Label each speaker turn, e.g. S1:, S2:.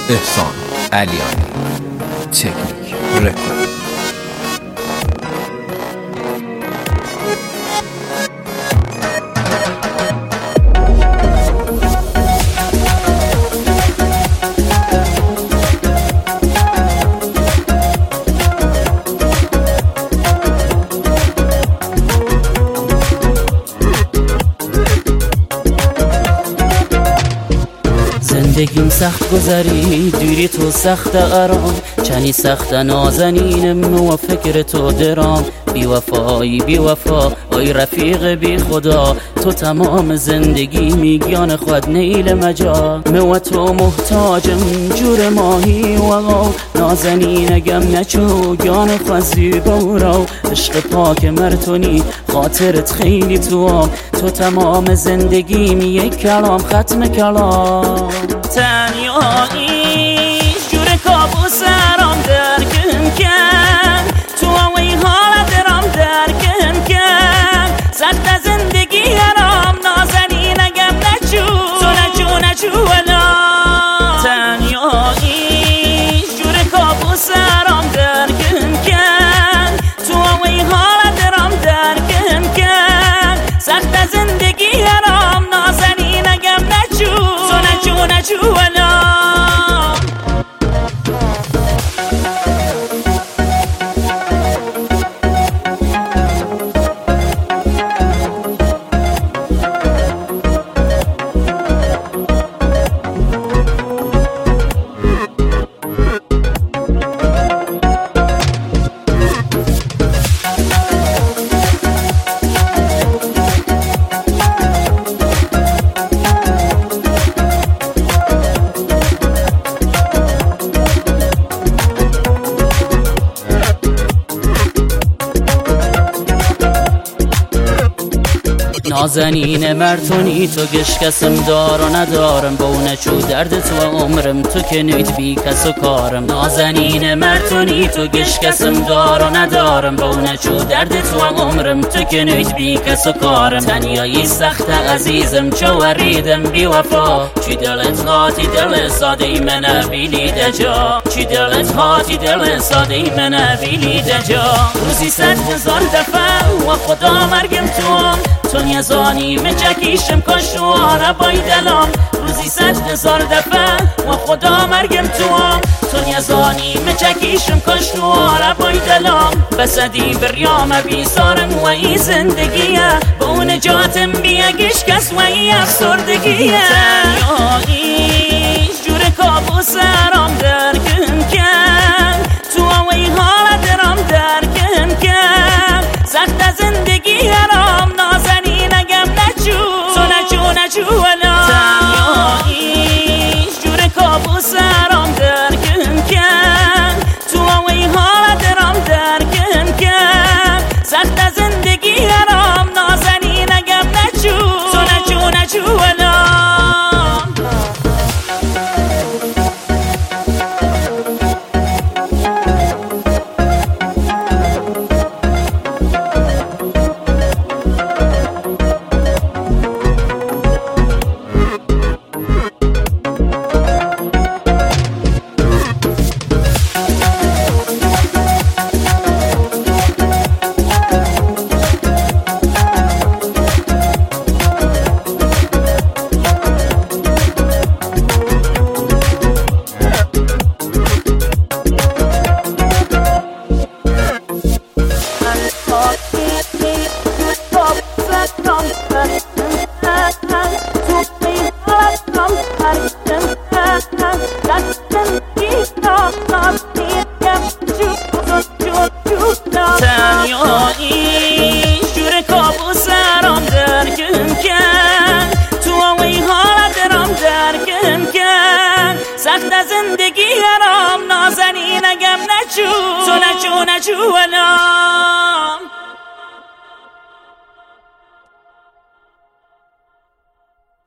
S1: احسان علیانی، تکنیک رکورد.
S2: زندگیم سخت گذری دوری تو سخت آرام، چنی سخت نازنینم و فکر تو درام. بی وفایی بی وفا آی رفیق بی خدا، تو تمام زندگی میگیان خود نیل مجا. و تو محتاجم جور ماهی و غو، نازنینگم نچو گیان خود زیبا رو. عشق پاک مرتونی خاطرت خیلی تو، تو تمام زندگیم یک کلام ختم کلام. تنیایی جور کابوس رام درکن کن، تو اوی حال درام درکن کن. سخت زندگی رام نازنینگم نچو، تو نچو ولا. تنیایی جور کابوس رام درکن کن، تو اوی حال درام درکن کن. سخت زندگی رام نازنینگم نچو، تو نچو ولا. نازنین مرتونی تو گش کسم دار و ندارم، بونه چو درد تو عمرم تو که نیت بی کس و کارم. نازنین مرتونی تو گش کسم دار و ندارم، بونه چو درد تو عمرم تو که نیت بی کس و کارم. تنیایی سخت عزیزم چو وریدم بی وفا، چی دلت هاتی دل ساده ای من بیلیده جا. چی دلت هاتی دل ساده ای من بیلیده جا. روزی 100,000 دفعه و خدا مرگم تو نیزانی مچکیشم کشواره بای دلم. روزی 100,000 دفعه و خدا مرگم تو نیزانی مچکیشم کشواره بای دلم. بسدی بریام بیزارم و ای زندگیه، با اون جاتم بیگش کس و ای افسردگیه. تنیایی جور کابوس رام درکن کن، تو اوی حال درام درکن کن. سخت زندگی رام نازنینگم نچو، تو نچو ولا. تنیایی جور کابوس رام درکن کن، تو اوی حال درام درکن کن. سخت زندگی رام نازنینگم نچو، تو نچو ولا. تنیایی جور کابوس رام درکن کن، تو اوی حال درام درکن کن. سخت زندگی رام نازنینگم نچو، تو نچو ولا.